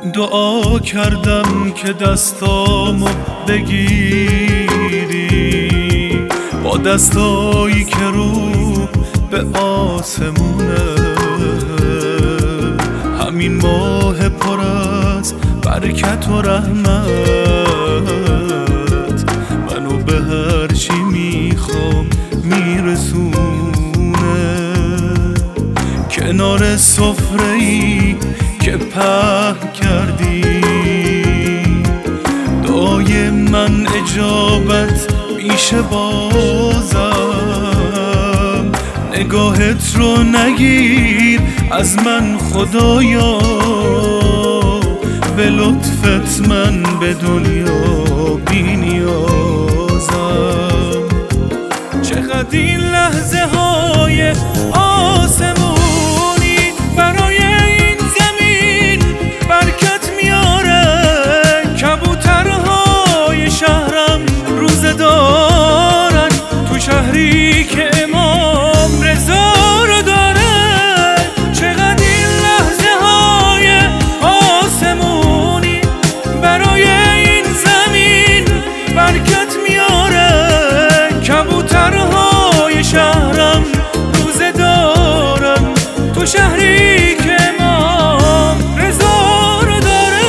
دعا کردم که دستامو بگیری با دستایی که رو به آسمونه، همین ماه پر از برکت و رحمت منو به هر چی میخوام میرسونه. کنار سفره‌ای که پهن کردی دعای من اجابت میشه بازم. نگاهت رو نگیر از من خدایا، به لطفت من به دنیا بی نیازم. چقدر این لحظه های آسمونی برای این زمین برکت میاره. کبوترهای شهرم روزه دارن تو شهری که امام رضا رو داره. چقدر این لحظه های آسمونی برای این زمین برکت میاره. کبوترهای شهرم روزه دارن تو شهری که امام رضا رو داره.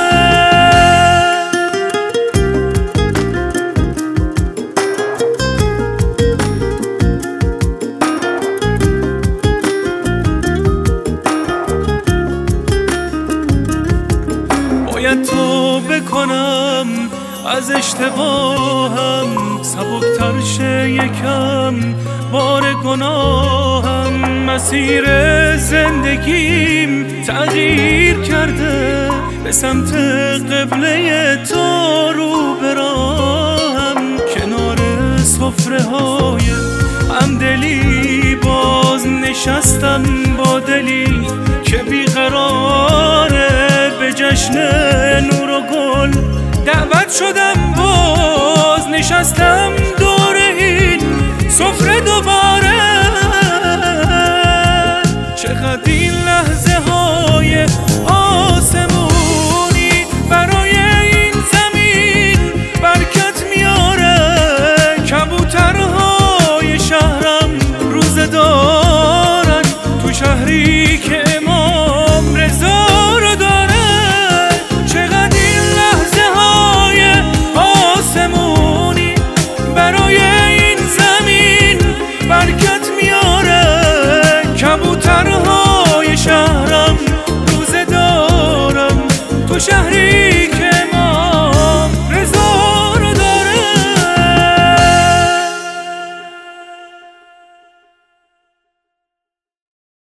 باید توبه کنم از اشتباهم، سبکتر شه یکم بار گناهم. مسیر زندگیم تغییر کرده، به سمت قبله تو رو براهم. کنار سفره های همدلی باز نشستم با دلی که بیقراره. به جشن نور و گل دعوت شدم، باز نشستم دور این سفره دوباره. چقدر این لحظه های آسمونی برای این زمین برکت میاره. کبوترهای شهرم روزه دارن تو شهری که امام رضا رو داره. چقدر این لحظه های آسمونی برای این زمین برکت میاره. کبوترهای شهرم روزه دارم تو شهری